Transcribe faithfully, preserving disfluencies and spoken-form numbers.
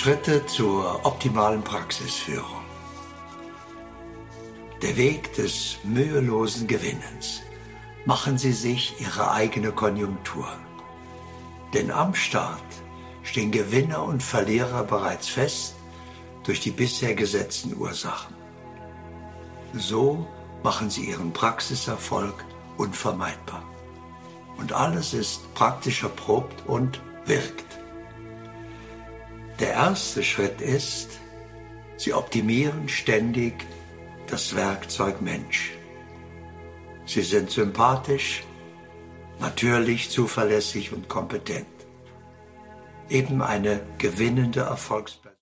Schritte zur optimalen Praxisführung. Der Weg des mühelosen Gewinnens. Machen Sie sich Ihre eigene Konjunktur. Denn am Start stehen Gewinner und Verlierer bereits fest durch die bisher gesetzten Ursachen. So machen Sie Ihren Praxiserfolg unvermeidbar. Und alles ist praktisch erprobt und wirkt. Der erste Schritt ist, Sie optimieren ständig das Werkzeug Mensch. Sie sind sympathisch, natürlich, zuverlässig und kompetent. Eben eine gewinnende Erfolgs-